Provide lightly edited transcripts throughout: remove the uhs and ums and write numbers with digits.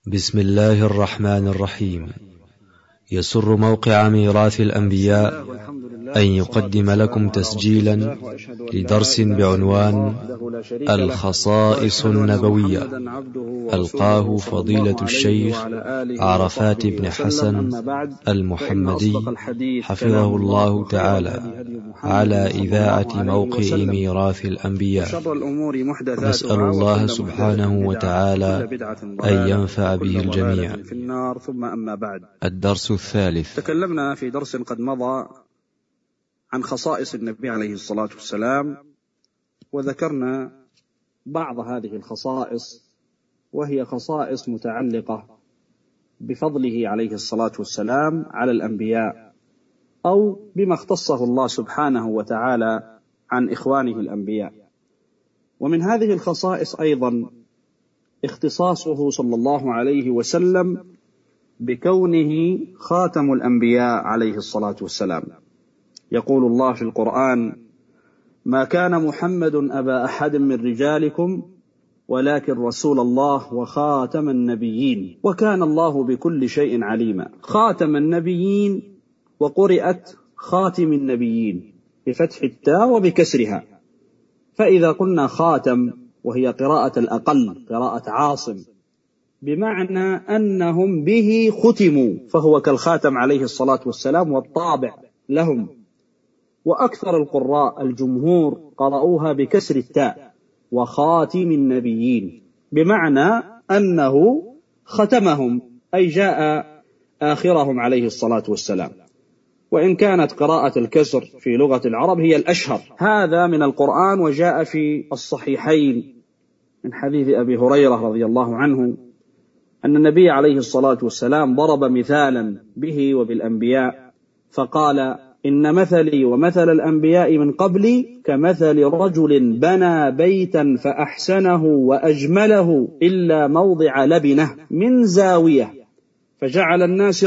بسم الله الرحمن الرحيم. يسر موقع ميراث الأنبياء أن يقدم لكم تسجيلا لدرس بعنوان الخصائص النبوية، ألقاه فضيلة الشيخ عرفات بن حسن المحمدي حفظه الله تعالى على إذاعة موقع ميراث الأنبياء. نسأل الله سبحانه وتعالى أن ينفع به الجميع. ثم أما بعد، الدرس الثالث. تكلمنا في درس قد مضى عن خصائص النبي عليه الصلاة والسلام، وذكرنا بعض هذه الخصائص، وهي خصائص متعلقة بفضله عليه الصلاة والسلام على الأنبياء، أو بما اختصه الله سبحانه وتعالى عن إخوانه الأنبياء. ومن هذه الخصائص أيضا اختصاصه صلى الله عليه وسلم بكونه خاتم الأنبياء عليه الصلاة والسلام. يقول الله في القرآن: ما كان محمد أبا أحد من رجالكم ولكن رسول الله وخاتم النبيين وكان الله بكل شيء عليما. خاتم النبيين، وقرئت خاتم النبيين بفتح التاء وبكسرها. فإذا قلنا خاتم، وهي قراءة الأقل، قراءة عاصم، بمعنى أنهم به ختموا، فهو كالخاتم عليه الصلاة والسلام والطابع لهم. وأكثر القراء الجمهور قرأوها بكسر التاء، وخاتم النبيين، بمعنى أنه ختمهم، أي جاء آخرهم عليه الصلاة والسلام. وإن كانت قراءة الكسر في لغة العرب هي الأشهر. هذا من القرآن، وجاء في الصحيحين من حديث أبي هريرة رضي الله عنه أن النبي عليه الصلاة والسلام ضرب مثالا به وبالأنبياء، فقال: إن مثلي ومثل الأنبياء من قبلي كمثل رجل بنى بيتا فأحسنه وأجمله إلا موضع لبنة من زاوية، فجعل الناس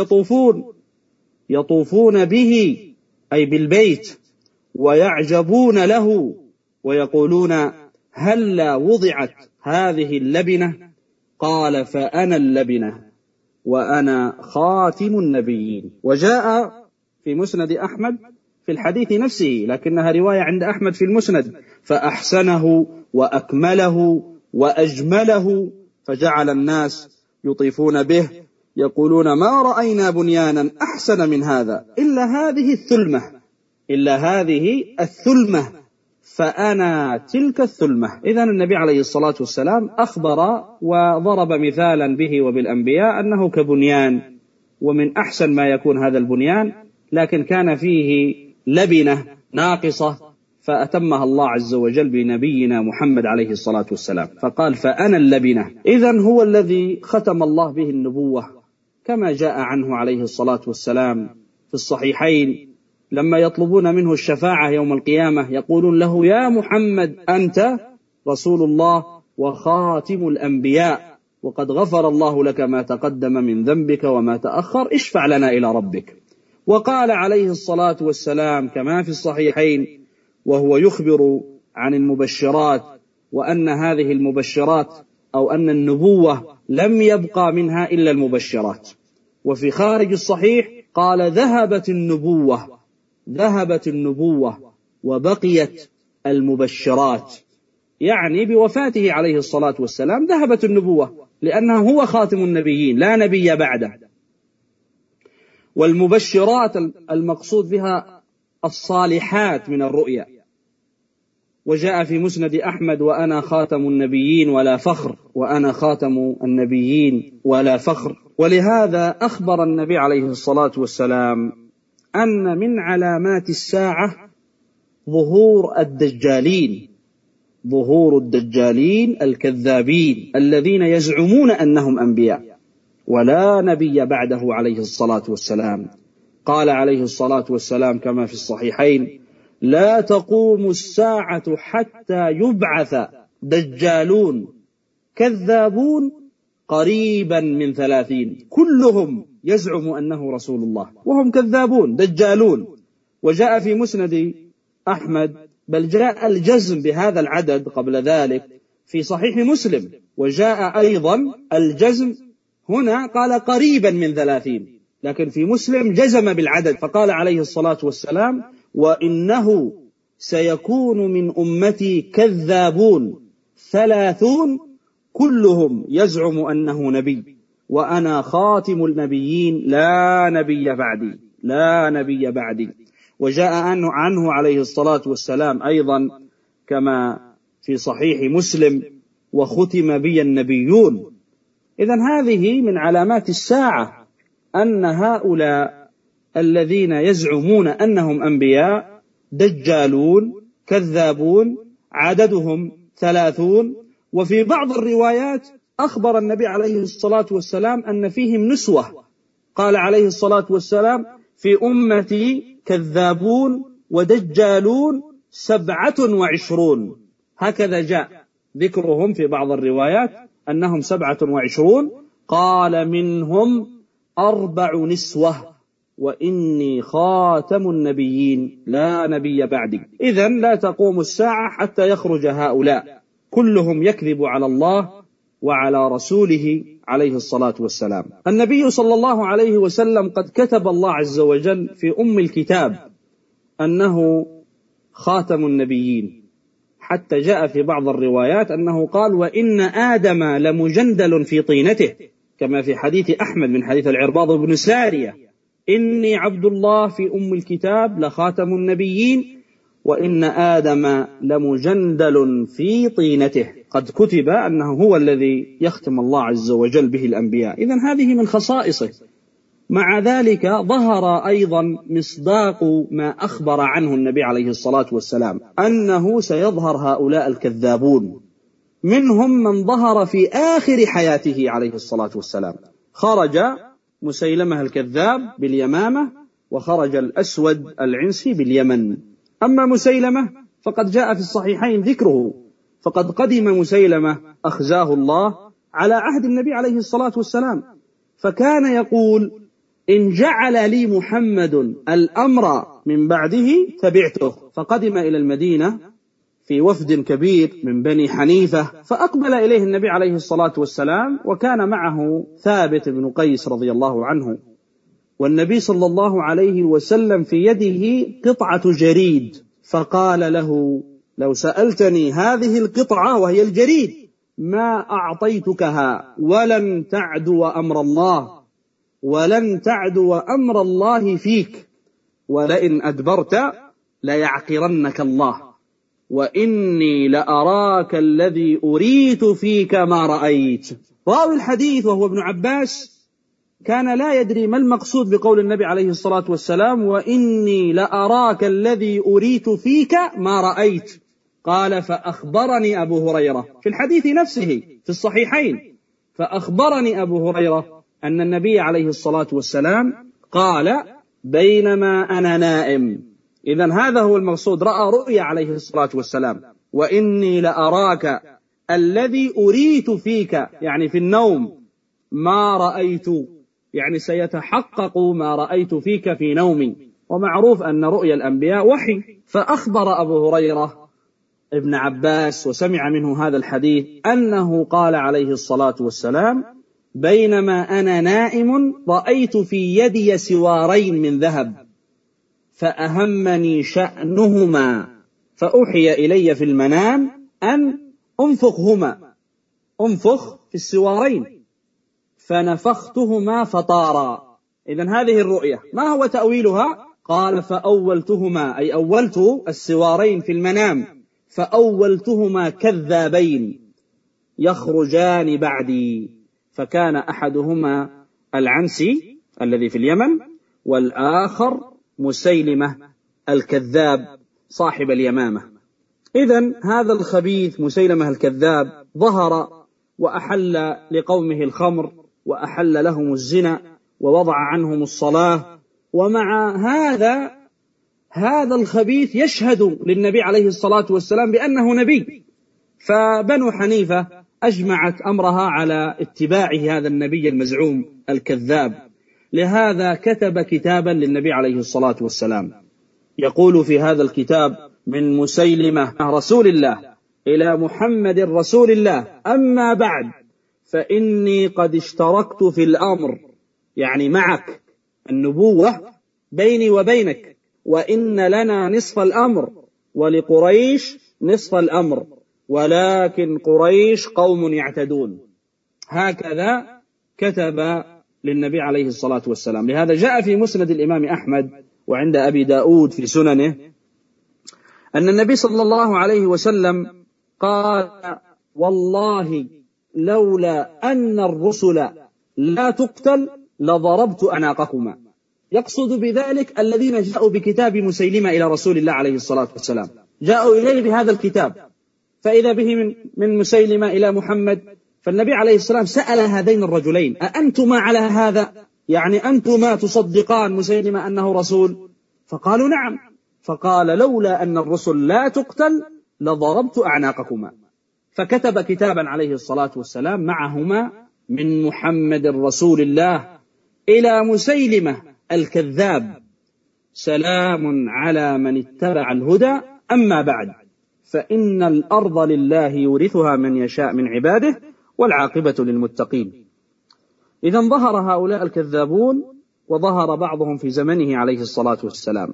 يطوفون به، أي بالبيت، ويعجبون له ويقولون: هلا وضعت هذه اللبنة؟ قال: فأنا اللبنة وأنا خاتم النبيين. وجاء في مسند أحمد في الحديث نفسه، لكنها رواية عند أحمد في المسند: فأحسنه وأكمله وأجمله، فجعل الناس يطيفون به يقولون: ما رأينا بنيانا أحسن من هذا إلا هذه الثلمة فأنا تلك الثلمة. إذن النبي عليه الصلاة والسلام أخبر وضرب مثالا به وبالأنبياء أنه كبنيان، ومن أحسن ما يكون هذا البنيان، لكن كان فيه لبنة ناقصة فأتمها الله عز وجل بنبينا محمد عليه الصلاة والسلام، فقال: فأنا اللبنة. إذن هو الذي ختم الله به النبوة، كما جاء عنه عليه الصلاة والسلام في الصحيحين لما يطلبون منه الشفاعة يوم القيامة يقولون له: يا محمد أنت رسول الله وخاتم الأنبياء، وقد غفر الله لك ما تقدم من ذنبك وما تأخر، اشفع لنا إلى ربك. وقال عليه الصلاة والسلام كما في الصحيحين وهو يخبر عن المبشرات، وأن هذه المبشرات أو أن النبوة لم يبقى منها إلا المبشرات. وفي خارج الصحيح قال: ذهبت النبوة وبقيت المبشرات، يعني بوفاته عليه الصلاة والسلام ذهبت النبوة، لأنه هو خاتم النبيين لا نبي بعده. والمبشرات المقصود بها الصالحات من الرؤيا. وجاء في مسند أحمد: وأنا خاتم النبيين ولا فخر، وأنا خاتم النبيين ولا فخر. ولهذا أخبر النبي عليه الصلاة والسلام أن من علامات الساعة ظهور الدجالين الكذابين الذين يزعمون أنهم أنبياء ولا نبي بعده عليه الصلاة والسلام. قال عليه الصلاة والسلام كما في الصحيحين: لا تقوم الساعة حتى يبعث دجالون كذابون قريبا من 30 كلهم يزعم أنه رسول الله وهم كذابون دجالون. وجاء في مسند أحمد، بل جاء الجزم بهذا العدد قبل ذلك في صحيح مسلم، وجاء أيضا الجزم هنا قال قريبا من 30، لكن في مسلم جزم بالعدد فقال عليه الصلاة والسلام: وإنه سيكون من أمتي كذابون 30 كلهم يزعم أنه نبي، وأنا خاتم النبيين لا نبي بعدي، لا نبي بعدي. وجاء عنه عليه الصلاة والسلام أيضا كما في صحيح مسلم: وختم بي النبيون. إذن هذه من علامات الساعة، أن هؤلاء الذين يزعمون أنهم أنبياء دجالون كذابون، عددهم 30. وفي بعض الروايات أخبر النبي عليه الصلاة والسلام أن فيهم نسوة، قال عليه الصلاة والسلام: في أمتي كذابون ودجالون 27. هكذا جاء ذكرهم في بعض الروايات أنهم 27. قال: منهم 4 نسوة، وإني خاتم النبيين لا نبي بعدي. إذن لا تقوم الساعة حتى يخرج هؤلاء كلهم يكذب على الله وعلى رسوله عليه الصلاة والسلام. النبي صلى الله عليه وسلم قد كتب الله عز وجل في أم الكتاب أنه خاتم النبيين، حتى جاء في بعض الروايات أنه قال: وإن آدم لمجندل في طينته، كما في حديث أحمد من حديث العرباض بن سارية: إني عبد الله في أم الكتاب لخاتم النبيين، وإن آدم لمجندل في طينته. قد كتب أنه هو الذي يختم الله عز وجل به الأنبياء. إذن هذه من خصائصه. مع ذلك ظهر أيضا مصداق ما أخبر عنه النبي عليه الصلاة والسلام، أنه سيظهر هؤلاء الكذابون. منهم من ظهر في آخر حياته عليه الصلاة والسلام، خرج مسيلمة الكذاب باليمامة، وخرج الأسود العنسي باليمن. أما مسيلمة فقد جاء في الصحيحين ذكره، فقد قدم مسيلمة أخزاه الله على عهد النبي عليه الصلاة والسلام، فكان يقول: إن جعل لي محمد الأمر من بعده تبعته. فقدم إلى المدينة في وفد كبير من بني حنيفة، فأقبل إليه النبي عليه الصلاة والسلام، وكان معه ثابت بن قيس رضي الله عنه، والنبي صلى الله عليه وسلم في يده قطعة جريد، فقال له: لو سألتني هذه القطعة وهي الجريد ما أعطيتكها، ولن تعدو أمر الله، ولن تعدو أمر الله فيك، ولئن أدبرت ليعقرنك الله، وإني لأراك الذي أريت فيك ما رأيت. راوي الحديث وهو ابن عباس كان لا يدري ما المقصود بقول النبي عليه الصلاة والسلام: وإني لأراك الذي أريت فيك ما رأيت. قال: فأخبرني أبو هريرة في الحديث نفسه في الصحيحين، فأخبرني أبو هريرة أن النبي عليه الصلاة والسلام قال: بينما أنا نائم. إذن هذا هو المقصود، رأى رؤيا عليه الصلاة والسلام: وإني لأراك الذي أريت فيك، يعني في النوم، ما رأيت، يعني سيتحقق ما رأيت فيك في نومي. ومعروف أن رؤيا الأنبياء وحي. فأخبر أبو هريرة ابن عباس وسمع منه هذا الحديث أنه قال عليه الصلاة والسلام: بينما أنا نائم رأيت في يدي سوارين من ذهب، فأهمني شأنهما، فأوحي إلي في المنام أن أنفخهما، أنفخ في السوارين، فنفختهما فطارا. إذن هذه الرؤية ما هو تأويلها؟ قال: فأولتهما، أي أولت السوارين في المنام، فأولتهما كذابين يخرجان بعدي، فكان أحدهما العنسي الذي في اليمن، والآخر مسيلمة الكذاب صاحب اليمامة. إذن هذا الخبيث مسيلمة الكذاب ظهر وأحل لقومه الخمر، وأحل لهم الزنا، ووضع عنهم الصلاة. ومع هذا الخبيث يشهد للنبي عليه الصلاة والسلام بأنه نبي، فبنو حنيفة أجمعت أمرها على اتباع هذا النبي المزعوم الكذاب. لهذا كتب كتابا للنبي عليه الصلاة والسلام يقول في هذا الكتاب: من مسيلمة رسول الله إلى محمد رسول الله، أما بعد، فإني قد اشتركت في الأمر، يعني معك النبوة بيني وبينك، وإن لنا نصف الأمر ولقريش نصف الأمر، ولكن قريش قوم يعتدون. هكذا كتب للنبي عليه الصلاة والسلام. لهذا جاء في مسند الإمام أحمد وعند أبي داود في سننه أن النبي صلى الله عليه وسلم قال: والله لولا أن الرسل لا تقتل لضربت أعناقكما. يقصد بذلك الذين جاءوا بكتاب مسيلمة إلى رسول الله عليه الصلاة والسلام، جاءوا إليه بهذا الكتاب، فإذا به من مسيلمة إلى محمد. فالنبي عليه السلام سأل هذين الرجلين: أأنتما على هذا؟ يعني أنتما تصدقان مسيلمة أنه رسول؟ فقالوا: نعم. فقال: لولا أن الرسل لا تقتل لضربت أعناقكما. فكتب كتابا عليه الصلاة والسلام معهما من محمد رسول الله إلى مسيلمة الكذاب: سلام على من اتبع الهدى، أما بعد فإن الأرض لله يورثها من يشاء من عباده والعاقبة للمتقين. إذن ظهر هؤلاء الكذابون، وظهر بعضهم في زمنه عليه الصلاة والسلام.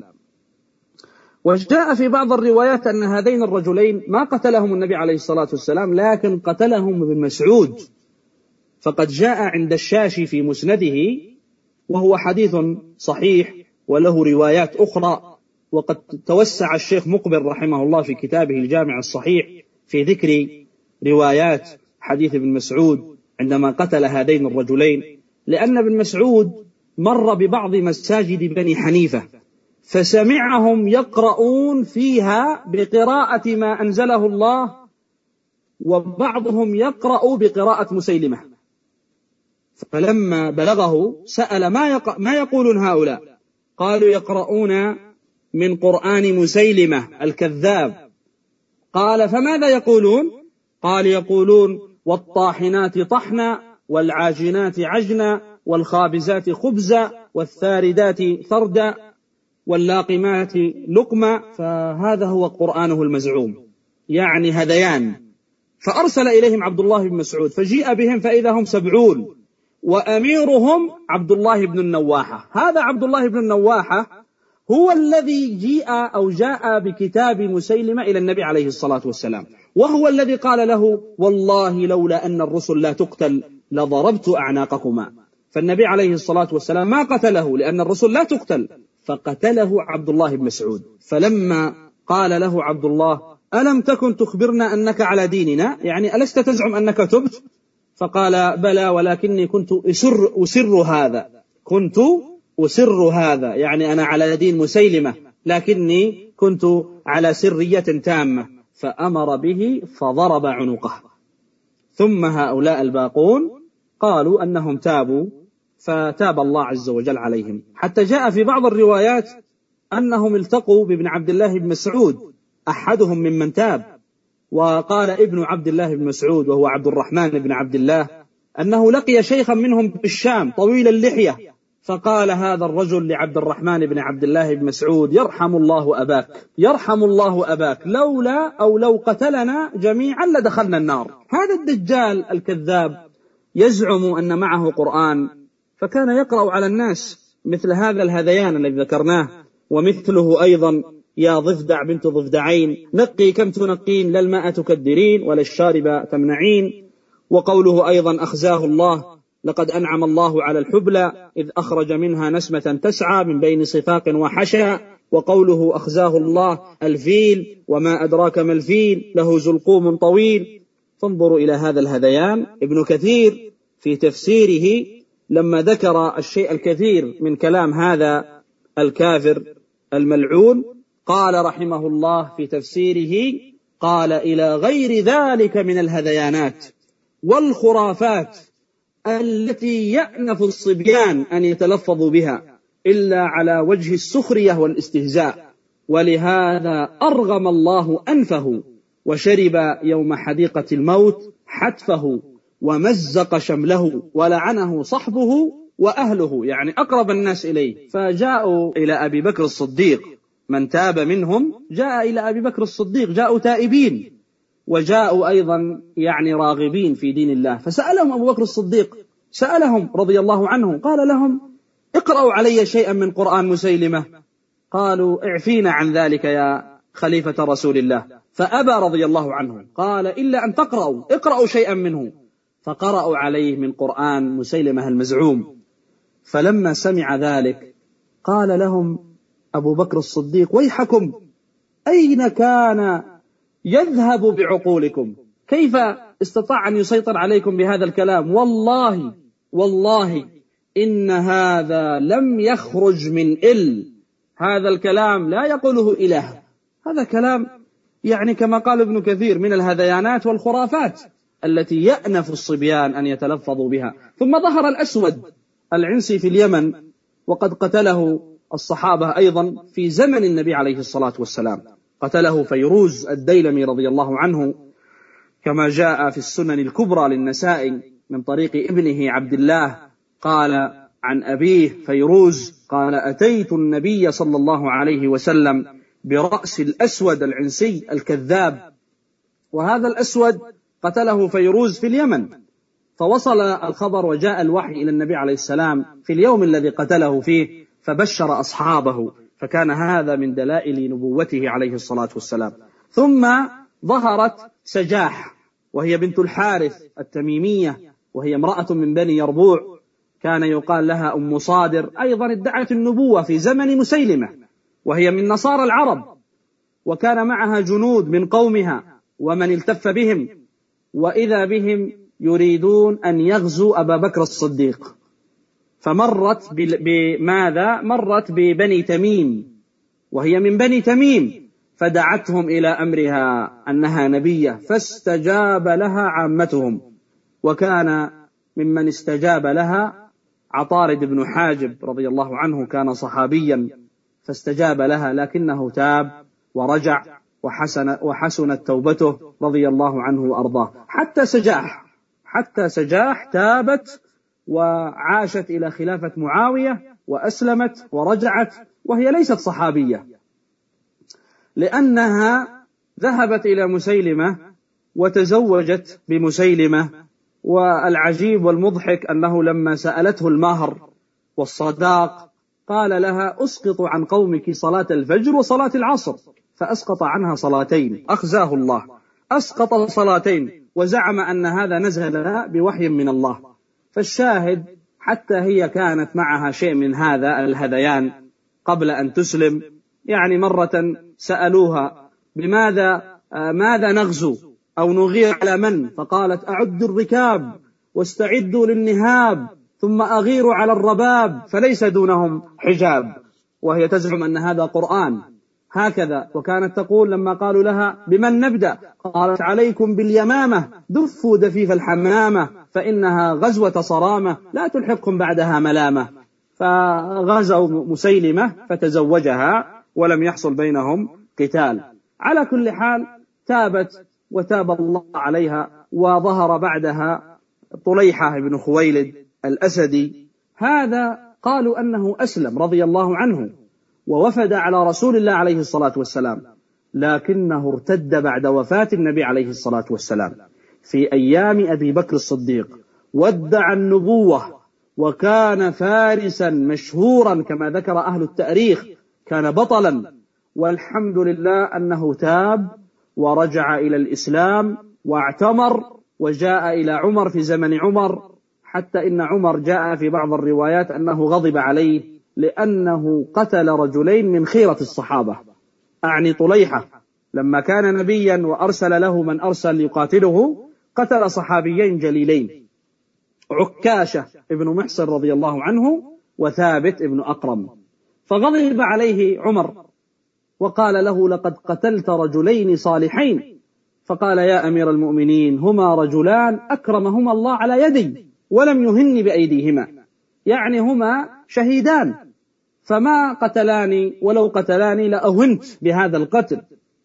وجاء في بعض الروايات أن هذين الرجلين ما قتلهم النبي عليه الصلاة والسلام، لكن قتلهم ابن مسعود. فقد جاء عند الشاشي في مسنده، وهو حديث صحيح وله روايات أخرى، وقد توسع الشيخ مقبل رحمه الله في كتابه الجامع الصحيح في ذكر روايات حديث ابن مسعود عندما قتل هذين الرجلين، لأن ابن مسعود مر ببعض مساجد بني حنيفة فسمعهم يقرؤون فيها بقراءة ما أنزله الله، وبعضهم يقرأ بقراءة مسيلمة. فلما بلغه سأل: ما يقولون هؤلاء؟ قالوا: يقرؤون من قرآن مسيلمة الكذاب. قال: فماذا يقولون؟ قال: يقولون: والطاحنات طحنا، والعاجنات عجنا، والخابزات خبزا، والثاردات ثردا، واللاقمات لقما. فهذا هو قرآنه المزعوم، يعني هذيان. فأرسل إليهم عبد الله بن مسعود، فجيء بهم فإذا هم 70، وأميرهم عبد الله بن النواحة. هذا عبد الله بن النواحة هو الذي جاء بكتاب مسيلمة إلى النبي عليه الصلاة والسلام، وهو الذي قال له: والله لولا أن الرسل لا تقتل لضربت أعناقكما. فالنبي عليه الصلاة والسلام ما قتله لأن الرسل لا تقتل، فقتله عبد الله بن مسعود. فلما قال له عبد الله: ألم تكن تخبرنا أنك على ديننا؟ يعني ألست تزعم أنك تبت؟ فقال: بلى، ولكني كنت أسر هذا، يعني أنا على دين مسيلمة، لكني كنت على سرية تامة. فأمر به فضرب عنقه. ثم هؤلاء الباقون قالوا أنهم تابوا، فتاب الله عز وجل عليهم، حتى جاء في بعض الروايات أنهم التقوا بابن عبد الله بن مسعود، أحدهم ممن تاب. وقال ابن عبد الله بن مسعود وهو عبد الرحمن بن عبد الله أنه لقي شيخا منهم بالشام طويل اللحية، فقال هذا الرجل لعبد الرحمن بن عبد الله بن مسعود: يرحم الله أباك، لولا أو لو قتلنا جميعا لدخلنا النار. هذا الدجال الكذاب يزعم أن معه قرآن، فكان يقرأ على الناس مثل هذا الهذيان الذي ذكرناه، ومثله أيضا: يا ضفدع بنت ضفدعين، نقي كم تنقين، لا الماء تكدرين ولا الشارب تمنعين. وقوله أيضا: أخزاه الله، لقد أنعم الله على الحبلى إذ أخرج منها نسمة تسعى من بين صفاق وحشا. وقوله: أخزاه الله الفيل، وما أدراك ما الفيل، له زلقوم طويل. فانظروا إلى هذا الهذيان. ابن كثير في تفسيره لما ذكر الشيء الكثير من كلام هذا الكافر الملعون قال رحمه الله في تفسيره: قال: إلى غير ذلك من الهذيانات والخرافات التي يأنف الصبيان أن يتلفظوا بها إلا على وجه السخرية والاستهزاء، ولهذا أرغم الله أنفه وشرب يوم حديقة الموت حتفه ومزق شمله ولعنه صحبه وأهله، يعني أقرب الناس إليه. فجاءوا إلى أبي بكر الصديق، من تاب منهم جاء إلى أبي بكر الصديق، جاءوا تائبين، وجاءوا أيضا يعني راغبين في دين الله، فسألهم أبو بكر الصديق، سألهم رضي الله عنه، قال لهم: اقرأوا علي شيئا من قرآن مسيلمة. قالوا: اعفينا عن ذلك يا خليفة رسول الله. فأبى رضي الله عنه، قال: إلا أن اقرأوا شيئا منه. فقرأوا عليه من قرآن مسيلمة المزعوم. فلما سمع ذلك قال لهم أبو بكر الصديق: ويحكم، أين كان يذهب بعقولكم؟ كيف استطاع أن يسيطر عليكم بهذا الكلام؟ والله إن هذا لم يخرج من هذا الكلام لا يقوله إله، هذا كلام يعني كما قال ابن كثير من الهذيانات والخرافات التي يأنف الصبيان أن يتلفظوا بها. ثم ظهر الأسود العنسي في اليمن، وقد قتله الصحابة أيضا في زمن النبي عليه الصلاة والسلام، قتله فيروز الديلمي رضي الله عنه، كما جاء في السنن الكبرى للنسائي من طريق ابنه عبد الله قال عن أبيه فيروز قال: أتيت النبي صلى الله عليه وسلم برأس الأسود العنسي الكذاب، وهذا الأسود قتله فيروز في اليمن. فوصل الخبر وجاء الوحي إلى النبي عليه السلام في اليوم الذي قتله فيه، فبشر أصحابه، فكان هذا من دلائل نبوته عليه الصلاة والسلام. ثم ظهرت سجاح، وهي بنت الحارث التميمية، وهي امرأة من بني يربوع، كان يقال لها أم صادر، أيضا ادعت النبوة في زمن مسيلمة، وهي من نصارى العرب، وكان معها جنود من قومها ومن التف بهم، وإذا بهم يريدون أن يغزوا أبا بكر الصديق. فمرت بماذا؟ مرت ببني تميم، وهي من بني تميم، فدعتهم إلى أمرها أنها نبية، فاستجاب لها عامتهم، وكان ممن استجاب لها عطارد بن حاجب رضي الله عنه، كان صحابيا فاستجاب لها، لكنه تاب ورجع وحسنت توبته رضي الله عنه وأرضاه. حتى سجاح تابت وعاشت إلى خلافة معاوية وأسلمت ورجعت، وهي ليست صحابية، لأنها ذهبت إلى مسيلمة وتزوجت بمسيلمة. والعجيب والمضحك أنه لما سألته المهر والصداق قال لها: أسقط عن قومك صلاة الفجر وصلاة العصر، فأسقط عنها صلاتين، أخزاه الله، أسقط صلاتين، وزعم أن هذا نزل بوحي من الله. فالشاهد حتى هي كانت معها شيء من هذا الهذيان قبل أن تسلم. يعني مرة سألوها: ماذا نغزو أو نغير على من؟ فقالت: أعدوا الركاب واستعدوا للنهاب ثم أغيروا على الرباب فليس دونهم حجاب، وهي تزعم أن هذا قرآن هكذا. وكانت تقول لما قالوا لها: بمن نبدأ؟ قالت: عليكم باليمامة، دفوا دفيف الحمامة، فإنها غزوة صرامة لا تلحقكم بعدها ملامة. فغزوا مسيلمة فتزوجها ولم يحصل بينهم قتال. على كل حال تابت وتاب الله عليها، وظهر بعدها طليحة بن خويلد الأسدي، هذا قالوا أنه أسلم رضي الله عنه ووفد على رسول الله عليه الصلاة والسلام، لكنه ارتد بعد وفاة النبي عليه الصلاة والسلام في أيام أبي بكر الصديق، وادعى النبوة، وكان فارسا مشهورا كما ذكر أهل التاريخ، كان بطلا. والحمد لله أنه تاب ورجع إلى الإسلام واعتمر، وجاء إلى عمر في زمن عمر، حتى إن عمر جاء في بعض الروايات أنه غضب عليه لأنه قتل رجلين من خيرة الصحابة، أعني طليحة لما كان نبيا وأرسل له من أرسل يقاتله، قتل صحابيين جليلين، عكاشة ابن محصن رضي الله عنه وثابت ابن أقرم. فغضب عليه عمر وقال له: لقد قتلت رجلين صالحين. فقال: يا أمير المؤمنين، هما رجلان أكرمهما الله على يدي ولم يهن بأيديهما، يعني هما شهيدان، فما قتلاني، ولو قتلاني لأهنت بهذا القتل.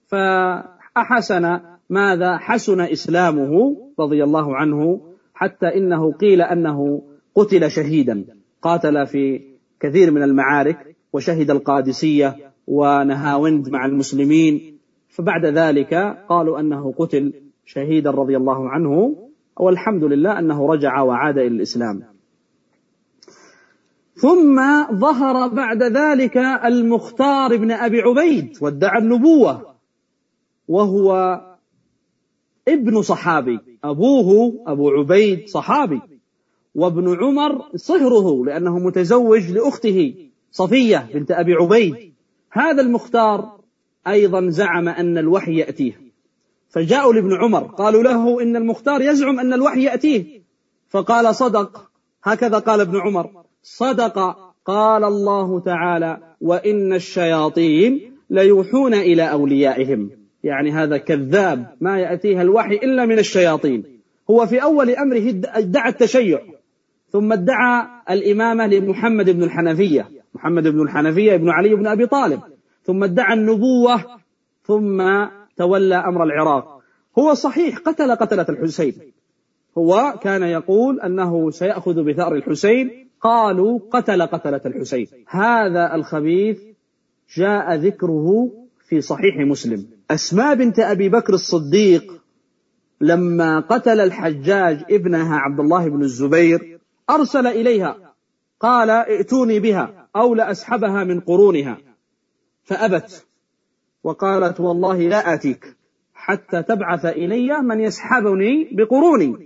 فأحسن حسن إسلامه رضي الله عنه، حتى إنه قيل أنه قتل شهيدا، قاتل في كثير من المعارك وشهد القادسية ونهاوند مع المسلمين، فبعد ذلك قالوا أنه قتل شهيدا رضي الله عنه، والحمد لله أنه رجع وعاد إلى الإسلام. ثم ظهر بعد ذلك المختار بن أبي عبيد وادعى النبوة، وهو ابن صحابي، أبوه أبو عبيد صحابي، وابن عمر صهره لأنه متزوج لأخته صفية بنت أبي عبيد. هذا المختار أيضا زعم أن الوحي يأتيه، فجاءوا لابن عمر قالوا له إن المختار يزعم أن الوحي يأتيه، فقال صدق، هكذا قال ابن عمر، صدق، قال الله تعالى وإن الشياطين ليوحون إلى أوليائهم، يعني هذا كذاب، ما يأتيها الوحي إلا من الشياطين. هو في أول أمره ادعى التشيع، ثم ادعى الإمامة لمحمد بن الحنفية، محمد بن الحنفية ابن علي بن أبي طالب، ثم ادعى النبوة، ثم تولى أمر العراق. هو صحيح قتلة الحسين، هو كان يقول أنه سيأخذ بثأر الحسين، قالوا قتلة الحسين. هذا الخبيث جاء ذكره في صحيح مسلم. أسماء بنت أبي بكر الصديق لما قتل الحجاج ابنها عبد الله بن الزبير أرسل إليها قال ائتوني بها أو لأسحبها من قرونها، فأبت وقالت والله لا آتيك حتى تبعث إلي من يسحبني بقروني.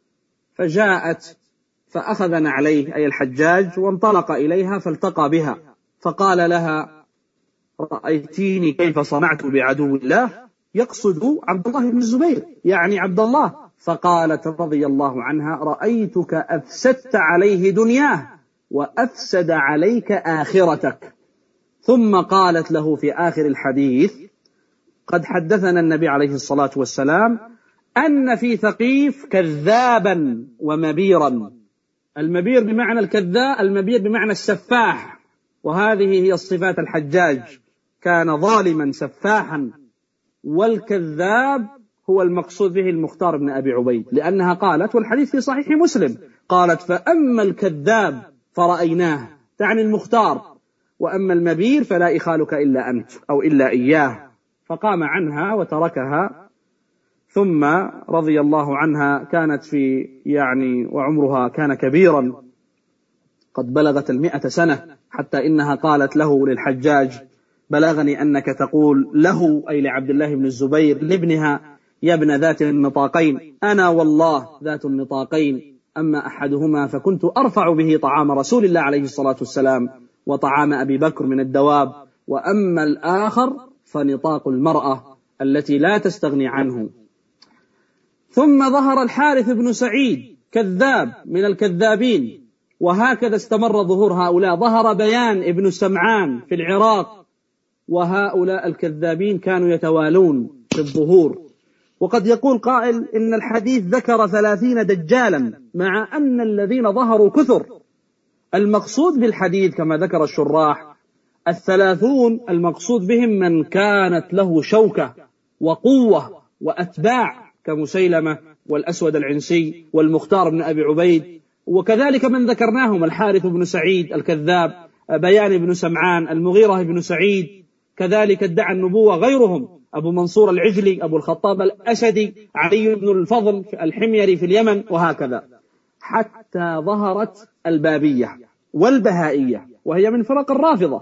فجاءت فأخذ نعليه أي الحجاج وانطلق إليها فالتقى بها، فقال لها رأيتيني كيف صنعت بعدو الله، يقصد عبد الله بن الزبير يعني عبد الله. فقالت رضي الله عنها رأيتك أفسدت عليه دنياه وأفسد عليك آخرتك. ثم قالت له في آخر الحديث قد حدثنا النبي عليه الصلاة والسلام أن في ثقيف كذابا ومبيرا. المبير بمعنى الكذاب، المبير بمعنى السفاح، وهذه هي الصفات الحجاج، كان ظالما سفاحا، والكذاب هو المقصود به المختار بن أبي عبيد، لأنها قالت والحديث في صحيح مسلم قالت فأما الكذاب فرأيناه، تعني المختار، وأما المبير فلا إخالك إلا أنت أو إلا إياه. فقام عنها وتركها. ثم رضي الله عنها كانت في وعمرها كان كبيرا قد بلغت 100 سنة، حتى إنها قالت له للحجاج بلغني أنك تقول له أي لعبد الله بن الزبير لابنها يا ابن ذات النطاقين، أنا والله ذات النطاقين، أما أحدهما فكنت أرفع به طعام رسول الله عليه الصلاة والسلام وطعام أبي بكر من الدواب، وأما الآخر فنطاق المرأة التي لا تستغني عنه. ثم ظهر الحارث بن سعيد كذاب من الكذابين، وهكذا استمر ظهور هؤلاء. ظهر بيان ابن سمعان في العراق، وهؤلاء الكذابين كانوا يتوالون في الظهور. وقد يقول قائل إن الحديث ذكر 30 دجالا، مع أن الذين ظهروا كثر. المقصود بالحديث كما ذكر الشراح 30 المقصود بهم من كانت له شوكة وقوة وأتباع كمسيلمة والأسود العنسي والمختار بن أبي عبيد، وكذلك من ذكرناهم الحارث بن سعيد الكذاب، بيان بن سمعان، المغيرة بن سعيد، كذلك ادعى النبوة غيرهم، أبو منصور العجلي، أبو الخطاب الأسدي، علي بن الفضل الحميري في اليمن، وهكذا حتى ظهرت البابية والبهائية، وهي من فرق الرافضة.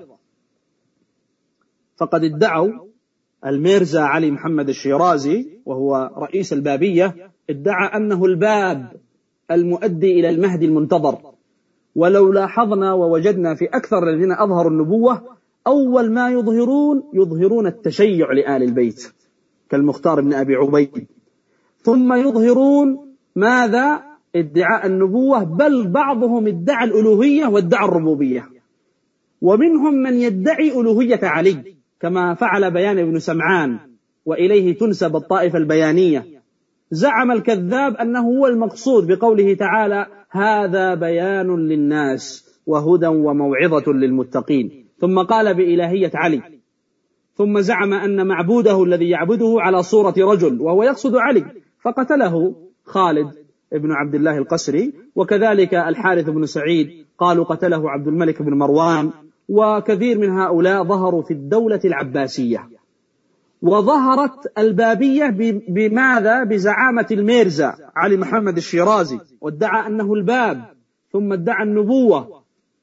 فقد ادعوا الميرزا علي محمد الشيرازي وهو رئيس البابية، ادعى أنه الباب المؤدي إلى المهدي المنتظر. ولو لاحظنا ووجدنا في أكثر الذين أظهروا النبوة أول ما يظهرون التشيع لآل البيت كالمختار بن أبي عبيد، ثم يظهرون ماذا؟ ادعاء النبوة، بل بعضهم ادعى الألوهية وادعى الربوبية، ومنهم من يدعي ألوهية علي كما فعل بيان ابن سمعان، وإليه تنسب الطائفة البيانية. زعم الكذاب أنه هو المقصود بقوله تعالى هذا بيان للناس وهدى وموعظة للمتقين، ثم قال بإلهية علي، ثم زعم أن معبوده الذي يعبده على صورة رجل وهو يقصد علي، فقتله خالد ابن عبد الله القسري، وكذلك الحارث بن سعيد قالوا قتله عبد الملك بن مروان، وكثير من هؤلاء ظهروا في الدولة العباسية. وظهرت البابية بماذا؟ بزعامة الميرزا علي محمد الشيرازي، وادعى أنه الباب، ثم ادعى النبوة،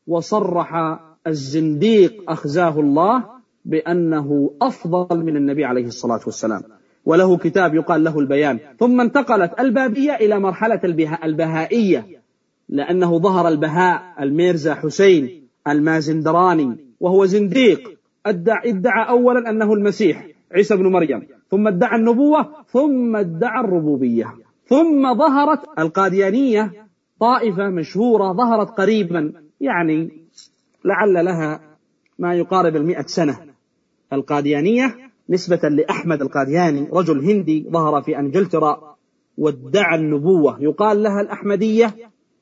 وصرح الزنديق أخزاه الله بأنه أفضل من النبي عليه الصلاة والسلام، وله كتاب يقال له البيان. ثم انتقلت البابية إلى مرحلة البهائية، لأنه ظهر البهاء الميرزا حسين المازندراني، وهو زنديق ادعى أولا أنه المسيح عيسى بن مريم، ثم ادعى النبوة، ثم ادعى الربوبية. ثم ظهرت القاديانية، طائفة مشهورة ظهرت قريبا، يعني لعل لها ما يقارب 100 سنة. القاديانية نسبة لأحمد القادياني، رجل هندي ظهر في إنجلترا وادعى النبوة، يقال لها الأحمدية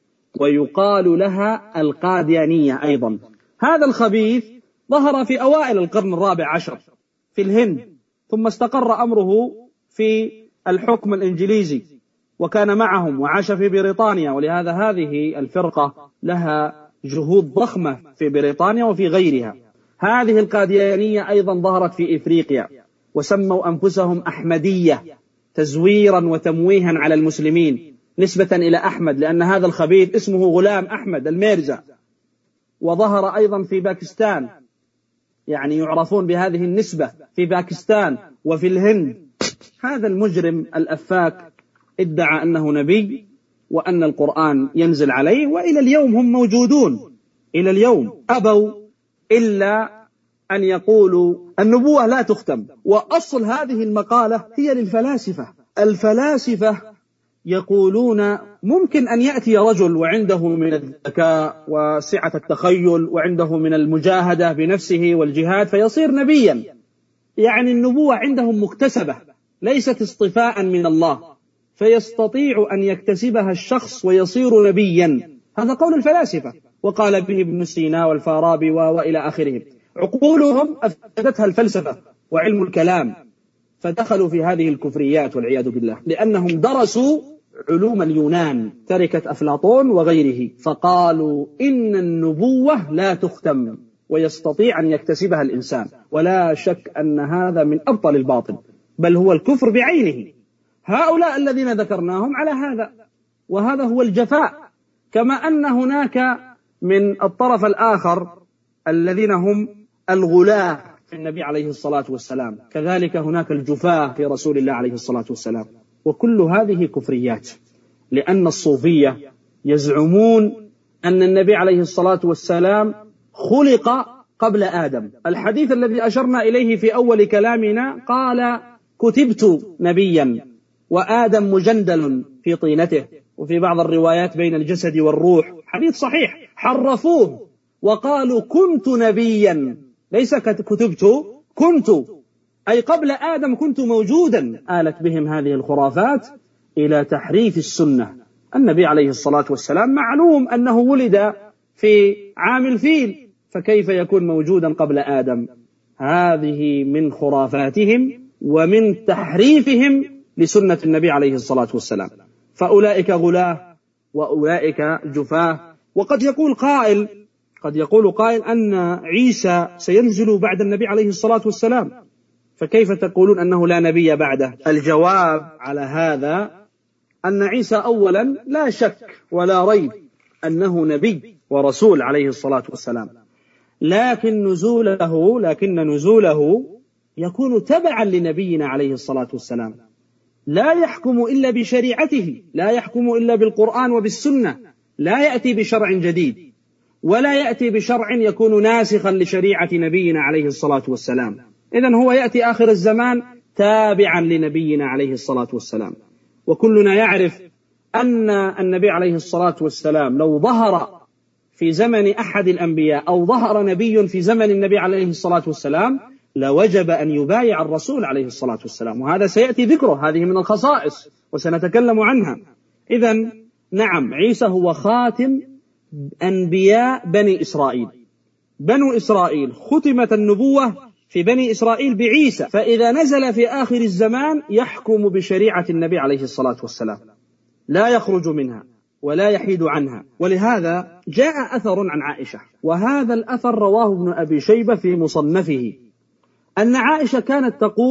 ويقال لها القاديانية أيضا. هذا الخبيث ظهر في أوائل القرن الرابع عشر في الهند، ثم استقر أمره في الحكم الإنجليزي وكان معهم وعاش في بريطانيا، ولهذا هذه الفرقة لها جهود ضخمة في بريطانيا وفي غيرها. هذه القاديانية أيضا ظهرت في إفريقيا، وسموا أنفسهم أحمدية تزويرا وتمويها على المسلمين نسبة إلى أحمد، لأن هذا الخبيث اسمه غلام أحمد الميرزا. وظهر أيضا في باكستان، يعني يعرفون بهذه النسبة في باكستان وفي الهند. هذا المجرم الأفاك ادعى أنه نبي وأن القرآن ينزل عليه، وإلى اليوم هم موجودون، إلى اليوم أبوا إلا أن يقولوا النبوة لا تختم. وأصل هذه المقالة هي للفلاسفة. الفلاسفة يقولون ممكن أن يأتي رجل وعنده من الذكاء وسعة التخيل وعنده من المجاهدة بنفسه والجهاد فيصير نبيا، يعني النبوة عندهم مكتسبة ليست اصطفاء من الله، فيستطيع أن يكتسبها الشخص ويصير نبيا. هذا قول الفلاسفة، وقال به ابن سينا والفارابي وإلى آخرهم. عقولهم أفسدتها الفلسفة وعلم الكلام، فدخلوا في هذه الكفريات والعياذ بالله، لأنهم درسوا علوم اليونان تركة أفلاطون وغيره، فقالوا إن النبوة لا تختم ويستطيع أن يكتسبها الإنسان. ولا شك أن هذا من أبطل الباطل، بل هو الكفر بعينه. هؤلاء الذين ذكرناهم على هذا، وهذا هو الجفاء. كما أن هناك من الطرف الآخر الذين هم الغلاة في النبي عليه الصلاة والسلام، كذلك هناك الجفاة في رسول الله عليه الصلاة والسلام. وكل هذه كفريات، لأن الصوفية يزعمون أن النبي عليه الصلاة والسلام خلق قبل آدم. الحديث الذي أشرنا إليه في أول كلامنا قال كتبت نبيا وآدم مجندل في طينته، وفي بعض الروايات بين الجسد والروح، حديث صحيح. حرفوه وقالوا كنت نبيا، ليس كتبت، كنت، أي قبل آدم كنت موجودا. آلت بهم هذه الخرافات إلى تحريف السنة. النبي عليه الصلاة والسلام معلوم أنه ولد في عام الفيل، فكيف يكون موجودا قبل آدم؟ هذه من خرافاتهم ومن تحريفهم لسنة النبي عليه الصلاة والسلام. فأولئك غلاة وأولئك جفاة. وقد يقول قائل أن عيسى سينزل بعد النبي عليه الصلاة والسلام، فكيف تقولون أنه لا نبي بعده؟ الجواب على هذا أن عيسى أولا لا شك ولا ريب أنه نبي ورسول عليه الصلاة والسلام، لكن نزوله يكون تبعا لنبينا عليه الصلاة والسلام، لا يحكم إلا بشريعته، لا يحكم إلا بالقرآن وبالسنة، لا يأتي بشرع جديد، ولا يأتي بشرع يكون ناسخا لشريعة نبينا عليه الصلاة والسلام. إذن هو يأتي آخر الزمان تابعا لنبينا عليه الصلاة والسلام. وكلنا يعرف أن النبي عليه الصلاة والسلام لو ظهر في زمن أحد الأنبياء أو ظهر نبي في زمن النبي عليه الصلاة والسلام لوجب أن يبايع الرسول عليه الصلاة والسلام، وهذا سيأتي ذكره، هذه من الخصائص وسنتكلم عنها. إذن نعم، عيسى هو خاتم أنبياء بني إسرائيل. بنو إسرائيل ختمت النبوة في بني إسرائيل بعيسى، فإذا نزل في آخر الزمان يحكم بشريعة النبي عليه الصلاة والسلام، لا يخرج منها ولا يحيد عنها. ولهذا جاء أثر عن عائشة، وهذا الأثر رواه ابن أبي شيبة في مصنفه، أن عائشة كانت تقول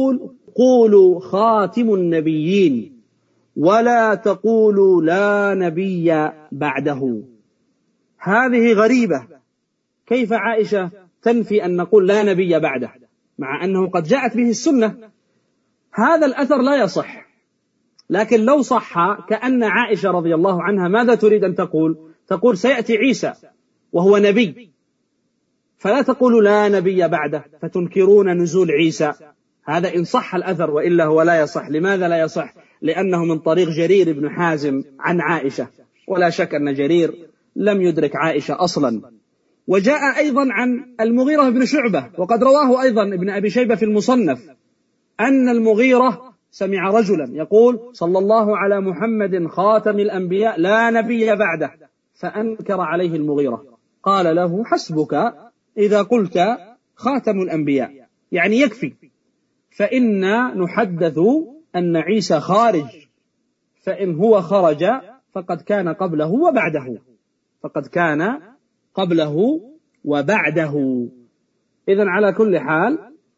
قولوا خاتم النبيين ولا تقولوا لا نبي بعده. هذه غريبة، كيف عائشة تنفي أن نقول لا نبي بعده مع أنه قد جاءت به السنة؟ هذا الأثر لا يصح. لكن لو صح كأن عائشة رضي الله عنها ماذا تريد أن تقول؟ تقول سيأتي عيسى وهو نبي، فلا تقولوا لا نبي بعده فتنكرون نزول عيسى. هذا إن صح الأثر، وإلا هو لا يصح. لماذا لا يصح؟ لأنه من طريق جرير بن حازم عن عائشة، ولا شك أن جرير لم يدرك عائشة أصلا. وجاء أيضا عن المغيرة بن شعبة، وقد رواه أيضا ابن أبي شيبة في المصنف، أن المغيرة سمع رجلا يقول صلى الله على محمد خاتم الأنبياء لا نبي بعده، فأنكر عليه المغيرة، قال له حسبك إذا قلت خاتم الأنبياء، يعني يكفي، فإنا نحدث أن عيسى خارج، فإن هو خرج فقد كان قبله وبعده، فقد كان قبله وبعده. إذن على كل حال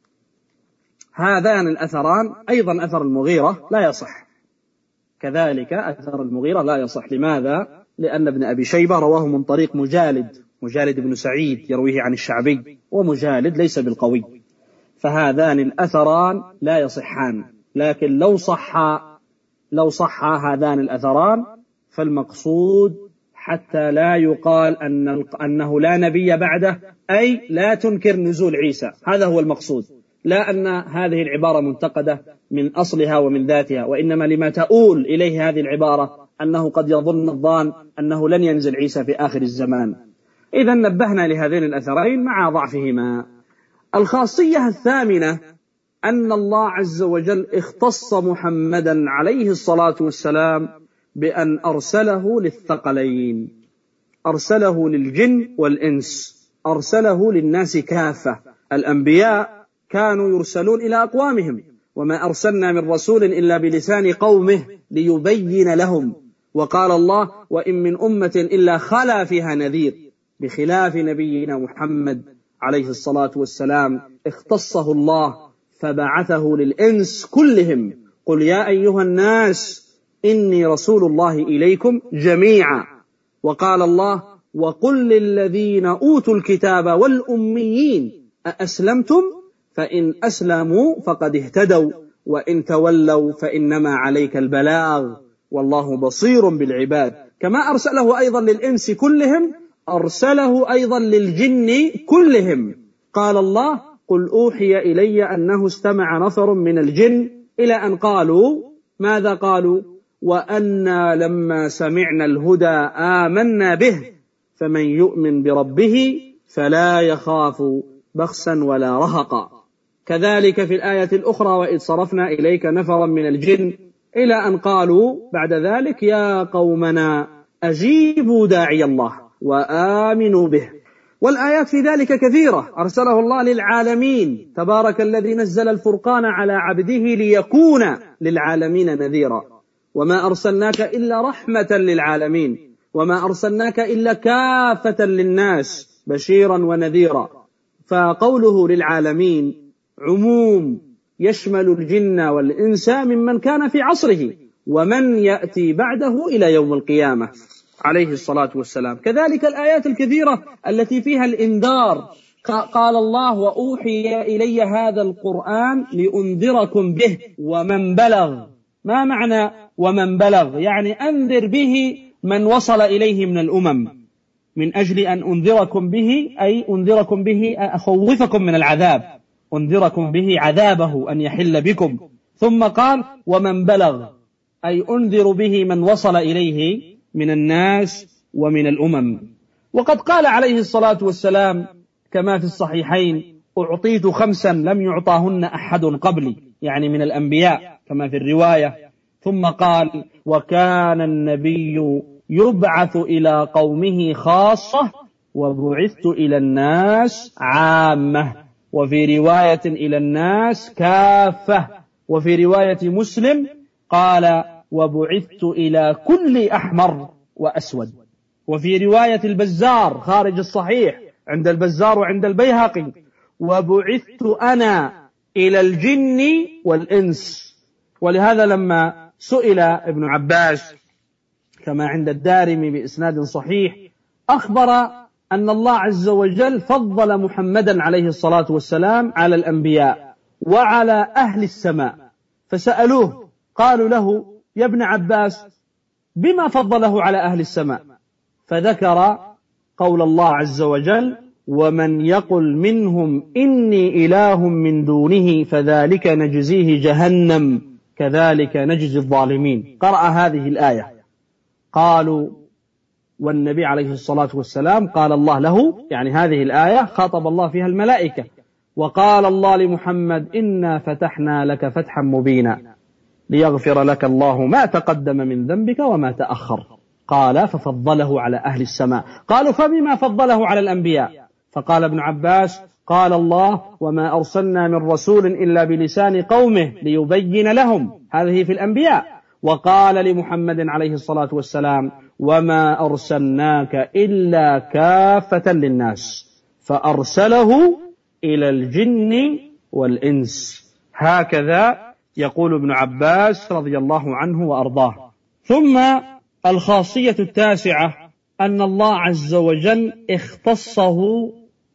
هذان الأثران، أيضا أثر المغيرة لا يصح، كذلك أثر المغيرة لا يصح. لماذا؟ لأن ابن أبي شيبة رواه من طريق مجالد بن سعيد يرويه عن الشعبي، ومجالد ليس بالقوي، فهذان الأثران لا يصحان. لكن لو صح هذان الأثران فالمقصود حتى لا يقال أنه لا نبي بعده، أي لا تنكر نزول عيسى، هذا هو المقصود، لا أن هذه العبارة منتقدة من أصلها ومن ذاتها، وإنما لما تؤول إليه هذه العبارة أنه قد يظن الظان أنه لن ينزل عيسى في آخر الزمان. إذن نبهنا لهذين الأثرين مع ضعفهما. الخاصية الثامنة أن الله عز وجل اختص محمدا عليه الصلاة والسلام بأن أرسله للثقلين، أرسله للجن والإنس، أرسله للناس كافة. الأنبياء كانوا يرسلون إلى أقوامهم، وما أرسلنا من رسول إلا بلسان قومه ليبين لهم، وقال الله وإن من أمة إلا خلا فيها نذير، بخلاف نبينا محمد عليه الصلاة والسلام اختصه الله فبعثه للإنس كلهم، قل يا أيها الناس إني رسول الله إليكم جميعا. وقال الله وقل للذين أوتوا الكتاب والأميين أأسلمتم؟ فإن أسلموا فقد اهتدوا وإن تولوا فإنما عليك البلاغ والله بصير بالعباد. كما أرسله أيضا للإنس كلهم أرسله أيضا للجن كلهم. قال الله قل أوحي إلي أنه استمع نفر من الجن، إلى أن قالوا ماذا قالوا؟ وأنا لما سمعنا الهدى آمنا به فمن يؤمن بربه فلا يخاف بخسا ولا رهقا. كذلك في الآية الأخرى وإذ صرفنا إليك نفرا من الجن، إلى أن قالوا بعد ذلك يا قومنا أجيبوا داعي الله وآمنوا به. والآيات في ذلك كثيرة، أرسله الله للعالمين، تبارك الذي نزل الفرقان على عبده ليكون للعالمين نذيرا، وما أرسلناك إلا رحمة للعالمين، وما أرسلناك إلا كافة للناس بشيرا ونذيرا. فقوله للعالمين عموم يشمل الجن والإنس ممن كان في عصره ومن يأتي بعده إلى يوم القيامة عليه الصلاة والسلام. كذلك الآيات الكثيرة التي فيها الإنذار، قال الله وأوحي إلي هذا القرآن لأنذركم به ومن بلغ. ما معنى ومن بلغ؟ يعني أنذر به من وصل إليه من الأمم، من أجل أن أنذركم به، أي أنذركم به أخوفكم من العذاب، أنذركم به عذابه أن يحل بكم. ثم قال ومن بلغ، أي أنذر به من وصل إليه من الناس ومن الأمم. وقد قال عليه الصلاة والسلام كما في الصحيحين أعطيت 5 لم يعطاهن أحد قبلي، يعني من الأنبياء كما في الرواية. ثم قال وكان النبي يبعث إلى قومه خاصة وبعثت إلى الناس عامة، وفي رواية إلى الناس كافة، وفي رواية مسلم قال وبعثت إلى كل أحمر وأسود. وفي رواية البزار خارج الصحيح عند البزار وعند البيهقي وبعثت أنا إلى الجن والإنس. ولهذا لما سئل ابن عباس كما عند الدارمي بإسناد صحيح أخبر أن الله عز وجل فضل محمدا عليه الصلاة والسلام على الأنبياء وعلى أهل السماء، فسألوه قالوا له يا ابن عباس بما فضله على أهل السماء؟ فذكر قول الله عز وجل ومن يقل منهم إني إله من دونه فذلك نجزيه جهنم كذلك نجزي الظالمين. قرأ هذه الآية. قالوا والنبي عليه الصلاة والسلام قال الله له، يعني هذه الآية خاطب الله فيها الملائكة، وقال الله لمحمد إنا فتحنا لك فتحا مبينا ليغفر لك الله ما تقدم من ذنبك وما تأخر. قال ففضله على أهل السماء. قالوا فبما فضله على الأنبياء؟ فقال ابن عباس قال الله وما أرسلنا من رسول إلا بلسان قومه ليبين لهم، هذه في الأنبياء. وقال لمحمد عليه الصلاة والسلام وما أرسلناك إلا كافة للناس فأرسله إلى الجن والإنس. هكذا يقول ابن عباس رضي الله عنه وأرضاه. ثم الخاصية التاسعة أن الله عز وجل اختصه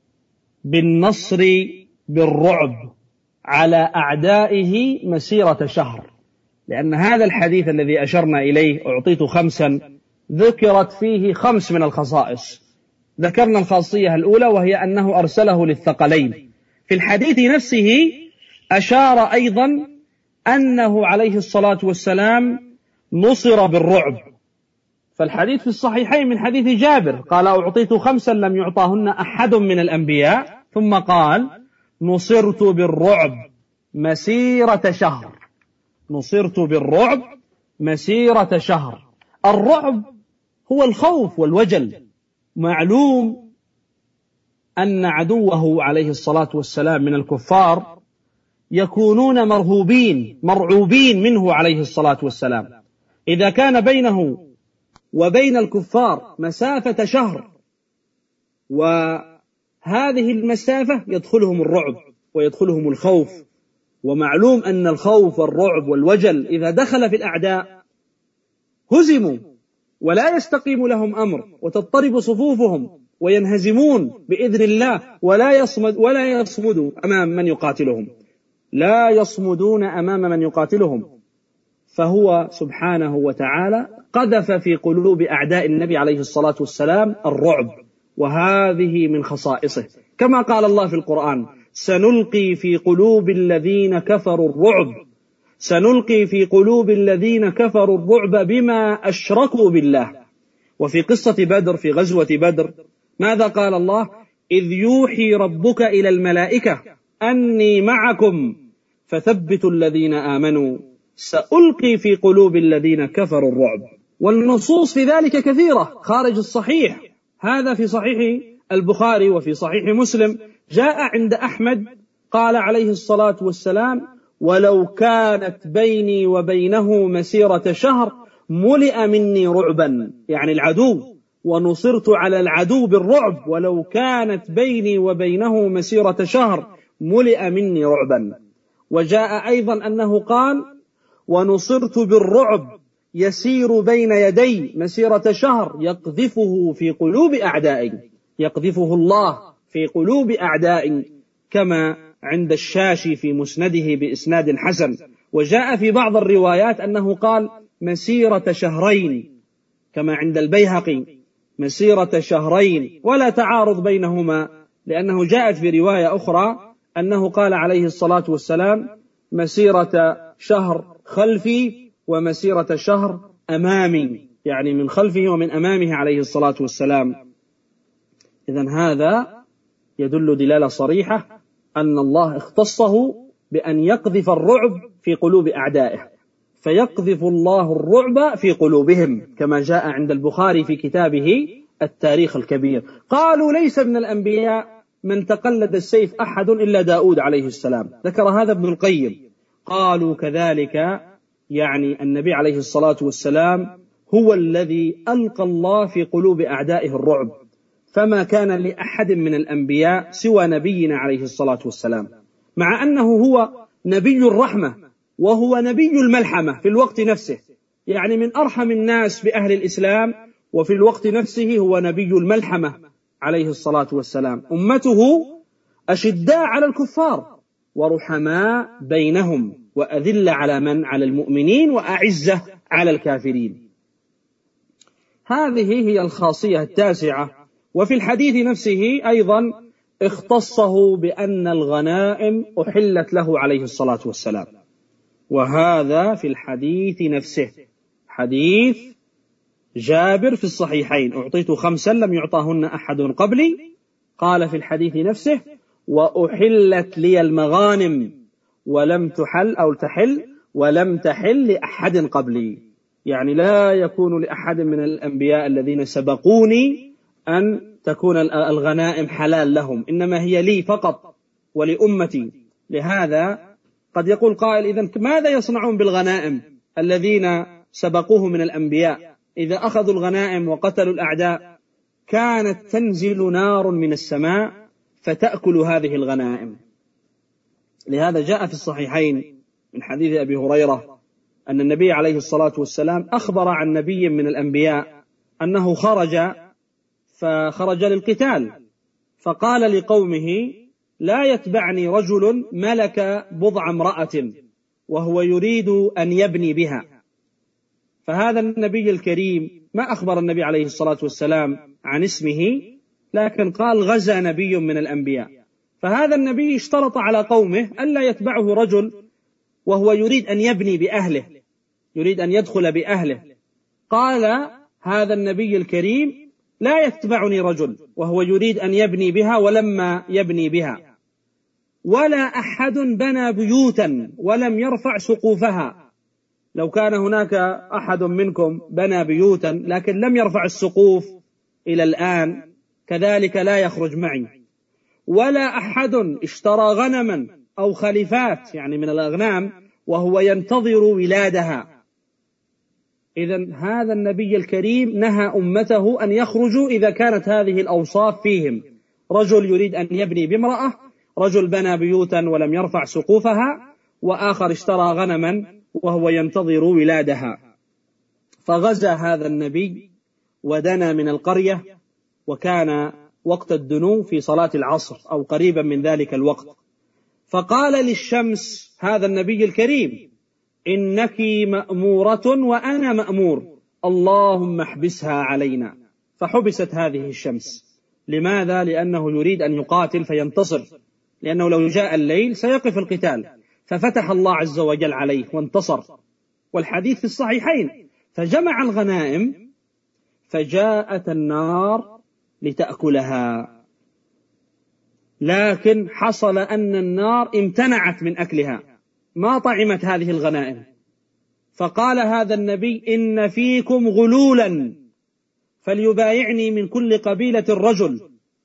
بالنصر بالرعب على أعدائه مسيرة شهر، لأن هذا الحديث الذي أشرنا إليه أعطيت 5 ذكرت فيه 5 من الخصائص. ذكرنا الخاصية الأولى وهي أنه أرسله للثقلين. في الحديث نفسه أشار أيضا أنه عليه الصلاة والسلام نصر بالرعب. فالحديث في الصحيحين من حديث جابر قال أعطيت 5 لم يعطاهن أحد من الأنبياء، ثم قال نصرت بالرعب مسيرة شهر. نصرت بالرعب مسيرة شهر. الرعب هو الخوف والوجل. معلوم أن عدوه عليه الصلاة والسلام من الكفار يكونون مرعوبين منه عليه الصلاة والسلام. إذا كان بينه وبين الكفار مسافة شهر وهذه المسافة يدخلهم الرعب ويدخلهم الخوف، ومعلوم أن الخوف والرعب والوجل إذا دخل في الأعداء هزموا ولا يستقيم لهم أمر وتضطرب صفوفهم وينهزمون بإذن الله ولا يصمدوا أمام من يقاتلهم، لا يصمدون أمام من يقاتلهم. فهو سبحانه وتعالى قذف في قلوب أعداء النبي عليه الصلاة والسلام الرعب، وهذه من خصائصه. كما قال الله في القرآن سنلقي في قلوب الذين كفروا الرعب، سنلقي في قلوب الذين كفروا الرعب بما أشركوا بالله. وفي قصة بدر، في غزوة بدر، ماذا قال الله؟ إذ يوحي ربك إلى الملائكة أني معكم فثبتوا الذين آمنوا سألقي في قلوب الذين كفروا الرعب. والنصوص في ذلك كثيرة خارج الصحيح. هذا في صحيح البخاري وفي صحيح مسلم. جاء عند أحمد قال عليه الصلاة والسلام ولو كانت بيني وبينه مسيرة شهر ملئ مني رعبا، يعني العدو، ونصرت على العدو بالرعب ولو كانت بيني وبينه مسيرة شهر ملئ مني رعبا. وجاء أيضا أنه قال ونصرت بالرعب يسير بين يدي مسيرة شهر يقذفه في قلوب أعدائي، يقذفه الله في قلوب أعدائي، كما عند الشاشي في مسنده بإسناد حسن. وجاء في بعض الروايات أنه قال مسيرة شهرين، كما عند البيهقي مسيرة شهرين، ولا تعارض بينهما، لأنه جاءت في رواية أخرى أنه قال عليه الصلاة والسلام مسيرة شهر خلفي ومسيرة شهر أمامي، يعني من خلفه ومن أمامه عليه الصلاة والسلام. إذن هذا يدل دلالة صريحة أن الله اختصه بأن يقذف الرعب في قلوب أعدائه، فيقذف الله الرعب في قلوبهم، كما جاء عند البخاري في كتابه التاريخ الكبير. قالوا ليس من الأنبياء من تقلد السيف أحد إلا داود عليه السلام، ذكر هذا ابن القيم. قالوا كذلك، يعني النبي عليه الصلاة والسلام هو الذي ألقى الله في قلوب أعدائه الرعب، فما كان لأحد من الأنبياء سوى نبينا عليه الصلاة والسلام. مع أنه هو نبي الرحمة وهو نبي الملحمة في الوقت نفسه، يعني من أرحم الناس بأهل الإسلام، وفي الوقت نفسه هو نبي الملحمة عليه الصلاة والسلام. أمته أشداء على الكفار ورحماء بينهم، وأذل على من؟ على المؤمنين، وأعزة على الكافرين. هذه هي الخاصية التاسعة. وفي الحديث نفسه أيضا اختصه بأن الغنائم أحلت له عليه الصلاة والسلام، وهذا في الحديث نفسه، حديث جابر في الصحيحين: أعطيت 5 لم يعطاهن أحد قبلي، قال في الحديث نفسه: وأحلت لي المغانم ولم تحل ولم تحل لأحد قبلي. يعني لا يكون لأحد من الأنبياء الذين سبقوني أن تكون الغنائم حلال لهم، إنما هي لي فقط ولأمتي. لهذا قد يقول قائل: إذن ماذا يصنعون بالغنائم الذين سبقوه من الأنبياء؟ إذا أخذوا الغنائم وقتلوا الأعداء كانت تنزل نار من السماء فتأكل هذه الغنائم. لهذا جاء في الصحيحين من حديث أبي هريرة أن النبي عليه الصلاة والسلام أخبر عن نبي من الأنبياء أنه خرج للقتال، فقال لقومه: لا يتبعني رجل ملك بضع امرأة وهو يريد أن يبني بها. فهذا النبي الكريم ما أخبر النبي عليه الصلاة والسلام عن اسمه، لكن قال: غزا نبي من الأنبياء. فهذا النبي اشترط على قومه ألا يتبعه رجل وهو يريد أن يبني بأهله، يريد أن يدخل بأهله. قال هذا النبي الكريم: لا يتبعني رجل وهو يريد أن يبني بها ولما يبني بها، ولا أحد بنى بيوتا ولم يرفع سقوفها. لو كان هناك أحد منكم بنى بيوتا لكن لم يرفع السقوف إلى الآن، كذلك لا يخرج معي. ولا أحد اشترى غنما أو خليفات، يعني من الأغنام، وهو ينتظر ولادها. إذن هذا النبي الكريم نهى أمته أن يخرجوا إذا كانت هذه الأوصاف فيهم: رجل يريد أن يبني بامرأة، رجل بنى بيوتا ولم يرفع سقوفها، وآخر اشترى غنما وهو ينتظر ولادها. فغزا هذا النبي ودنا من القرية، وكان وقت الدنو في صلاة العصر أو قريبا من ذلك الوقت. فقال للشمس هذا النبي الكريم: إنك مأمورة وأنا مأمور، اللهم احبسها علينا. فحبست هذه الشمس. لماذا؟ لأنه يريد أن يقاتل فينتصر، لأنه لو جاء الليل سيقف القتال، ففتح الله عز وجل عليه وانتصر. والحديث في الصحيحين: فجمع الغنائم فجاءت النار لتأكلها، لكن حصل أن النار امتنعت من أكلها، ما طعمت هذه الغنائم. فقال هذا النبي: إن فيكم غلولا فليبايعني من كل قبيلة الرجل.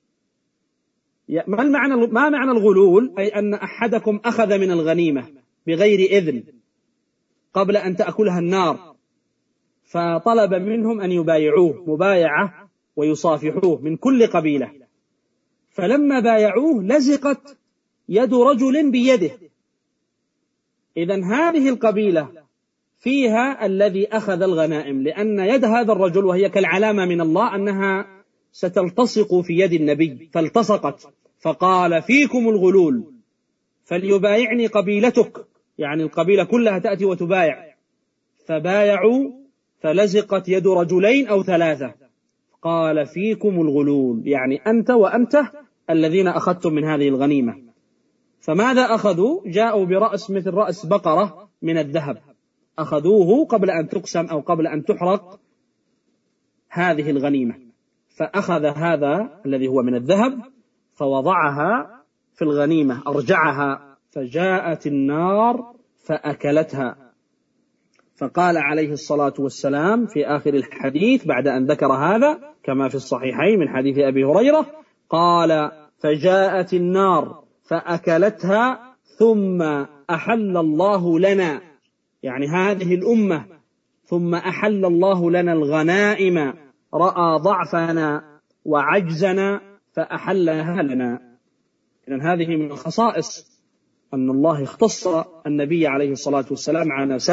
ما معنى الغلول؟ أي أن أحدكم أخذ من الغنيمة بغير إذن قبل أن تأكلها النار، فطلب منهم أن يبايعوه مبايعة ويصافحوه من كل قبيلة. فلما بايعوه لزقت يد رجل بيده. إذن هذه القبيلة فيها الذي أخذ الغنائم، لأن يد هذا الرجل، وهي كالعلامة من الله أنها ستلتصق في يد النبي، فالتصقت. فقال: فيكم الغلول فليبايعني قبيلتك، يعني القبيلة كلها تأتي وتبايع. فبايعوا فلزقت يد رجلين أو 3. قال: فيكم الغلول، يعني أنت وأنت الذين أخذتم من هذه الغنيمة. فماذا أخذوا؟ جاءوا برأس مثل رأس بقرة من الذهب، أخذوه قبل أن تقسم أو قبل أن تحرق هذه الغنيمة. فأخذ هذا الذي هو من الذهب فوضعها في الغنيمة، أرجعها، فجاءت النار فأكلتها. فقال عليه الصلاة والسلام في آخر الحديث بعد أن ذكر هذا كما في الصحيحين من حديث أبي هريرة، قال: فجاءت النار فأكلتها ثم أحل الله لنا، يعني هذه الأمة، ثم أحل الله لنا الغنائم، رأى ضعفنا وعجزنا فأحلها لنا. إذن هذه من خصائص أن الله اختص النبي عليه الصلاة والسلام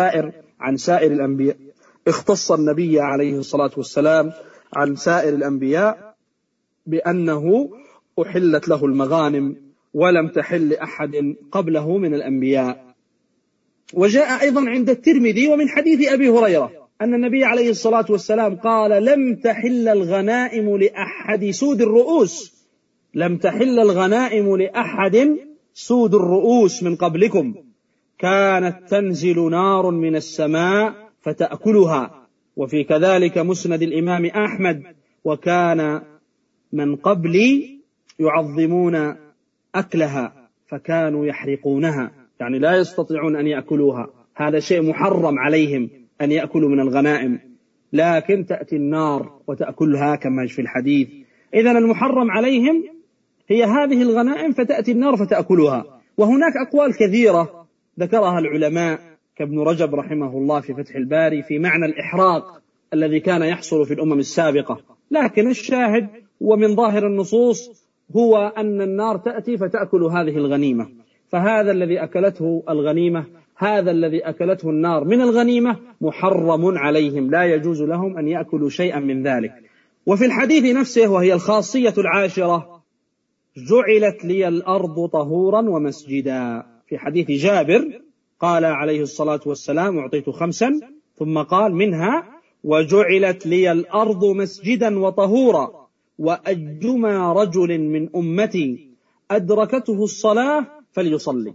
عن سائر الأنبياء، اختص النبي عليه الصلاة والسلام عن سائر الأنبياء بأنه أحلت له المغانم ولم تحل لأحد قبله من الأنبياء. وجاء أيضا عند الترمذي ومن حديث أبي هريرة أن النبي عليه الصلاة والسلام قال: لم تحل الغنائم لأحد سود الرؤوس، لم تحل الغنائم لأحد سود الرؤوس من قبلكم، كانت تنزل نار من السماء فتأكلها. وفي كذلك مسند الإمام أحمد: وكان من قبلي يعظمون أكلها فكانوا يحرقونها، يعني لا يستطيعون أن يأكلوها، هذا شيء محرم عليهم أن يأكلوا من الغنائم، لكن تأتي النار وتأكلها كما في الحديث. إذن المحرم عليهم هي هذه الغنائم، فتأتي النار فتأكلها. وهناك أقوال كثيرة ذكرها العلماء كابن رجب رحمه الله في فتح الباري في معنى الإحراق الذي كان يحصل في الأمم السابقة، لكن الشاهد ومن ظاهر النصوص هو أن النار تأتي فتأكل هذه الغنيمة. فهذا الذي أكلته الغنيمة، هذا الذي أكلته النار من الغنيمة محرم عليهم، لا يجوز لهم أن يأكلوا شيئا من ذلك. وفي الحديث نفسه، وهي الخاصية العاشرة: جعلت لي الأرض طهورا ومسجدا. في حديث جابر قال عليه الصلاة والسلام: أعطيت 5، ثم قال منها: وجعلت لي الأرض مسجدا وطهورا، وأجما رجل من أمتي أدركته الصلاة فليصلي.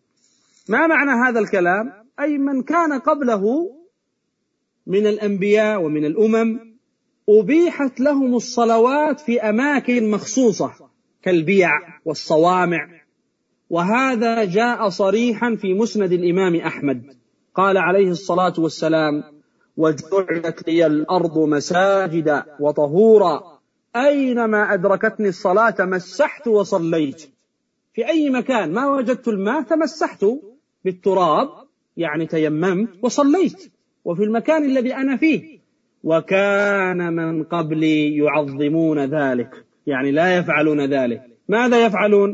ما معنى هذا الكلام؟ أي من كان قبله من الأنبياء ومن الأمم أبيحت لهم الصلوات في أماكن مخصوصة كالبيع والصوامع، وهذا جاء صريحا في مسند الإمام أحمد. قال عليه الصلاة والسلام: وجعلت لي الأرض مساجدا وطهورا، أينما أدركتني الصلاة تمسحت وصليت. في أي مكان ما وجدت الماء تمسحت بالتراب، يعني تيممت وصليت، وفي المكان الذي أنا فيه. وكان من قبلي يعظمون ذلك، يعني لا يفعلون ذلك. ماذا يفعلون؟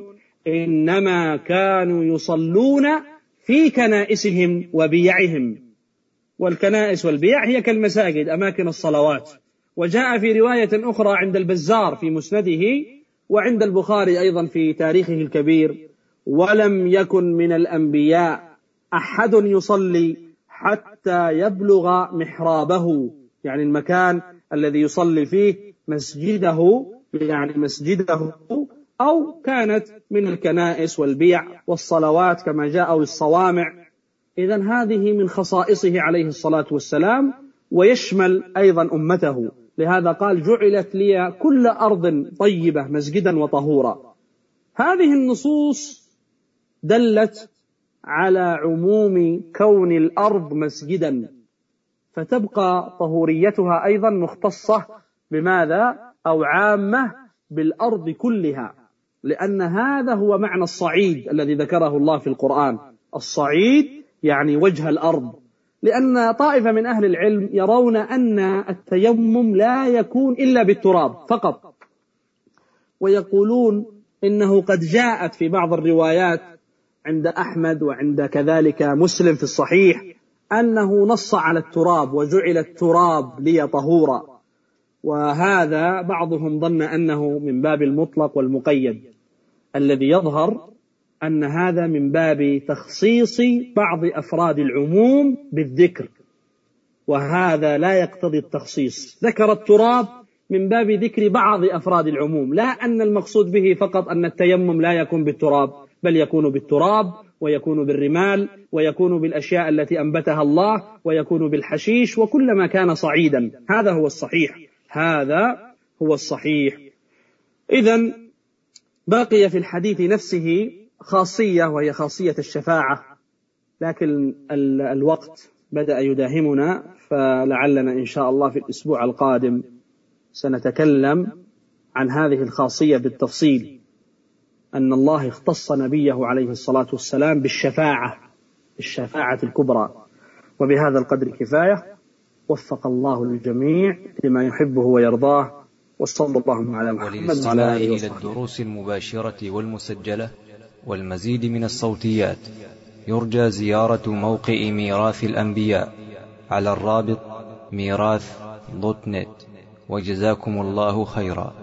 إنما كانوا يصلون في كنائسهم وبيعهم، والكنائس والبيع هي كالمساجد، أماكن الصلوات. وجاء في رواية أخرى عند البزار في مسنده، وعند البخاري أيضا في تاريخه الكبير: ولم يكن من الأنبياء أحد يصلي حتى يبلغ محرابه، يعني المكان الذي يصلي فيه، مسجده، يعني مسجده، أو كانت من الكنائس والبيع والصلوات كما جاء، أو الصوامع. إذن هذه من خصائصه عليه الصلاة والسلام، ويشمل أيضا أمته. لهذا قال: جعلت لي كل أرض طيبة مسجدا وطهورا. هذه النصوص دلت على عموم كون الأرض مسجدا، فتبقى طهوريتها أيضا مختصة بماذا؟ أو عامة بالأرض كلها، لأن هذا هو معنى الصعيد الذي ذكره الله في القرآن. الصعيد يعني وجه الأرض، لأن طائفة من أهل العلم يرون أن التيمم لا يكون إلا بالتراب فقط، ويقولون إنه قد جاءت في بعض الروايات عند أحمد وعند كذلك مسلم في الصحيح أنه نص على التراب: وجعل التراب لي طهورا. وهذا بعضهم ظن أنه من باب المطلق والمقيد، الذي يظهر أن هذا من باب تخصيص بعض أفراد العموم بالذكر، وهذا لا يقتضي التخصيص. ذكر التراب من باب ذكر بعض أفراد العموم، لا أن المقصود به فقط أن التيمم لا يكون بالتراب، بل يكون بالتراب، ويكون بالرمال، ويكون بالأشياء التي أنبتها الله، ويكون بالحشيش، وكل ما كان صعيدا. هذا هو الصحيح، هذا هو الصحيح. إذن بقي في الحديث نفسه خاصية، وهي خاصية الشفاعة، لكن الوقت بدأ يداهمنا، فلعلنا إن شاء الله في الأسبوع القادم سنتكلم عن هذه الخاصية بالتفصيل، أن الله اختص نبيه عليه الصلاة والسلام بالشفاعة الكبرى. وبهذا القدر كفاية، وفق الله الجميع لما يحبه ويرضاه، وصلى الله على محمد وعلى آله وصحبه. إلى الدروس المباشرة والمسجلة والمزيد من الصوتيات يرجى زيارة موقع ميراث الأنبياء على الرابط ميراث.net. وجزاكم الله خيرا.